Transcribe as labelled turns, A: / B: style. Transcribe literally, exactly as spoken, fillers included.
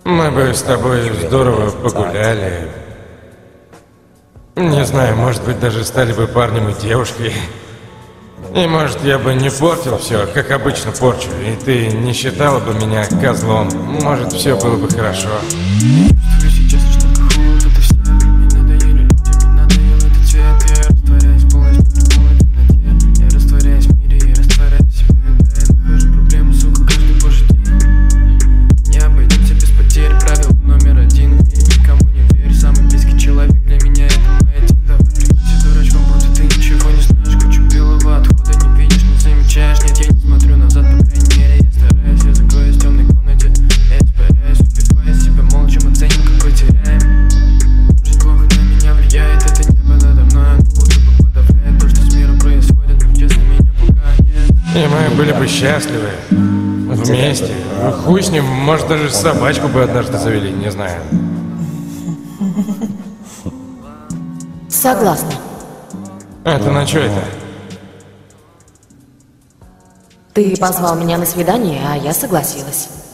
A: Мы бы с тобой здорово погуляли. Не знаю, может быть, даже стали бы парнем и девушкой. И может, я бы не портил все, как обычно порчу, и ты не считала бы меня козлом. Может, все было бы хорошо. И мы были бы счастливы. Вместе. Хуй с ним, может, даже собачку бы однажды завели, не знаю.
B: Согласна.
A: Это на чё это?
B: Ты позвал меня на свидание, а я согласилась.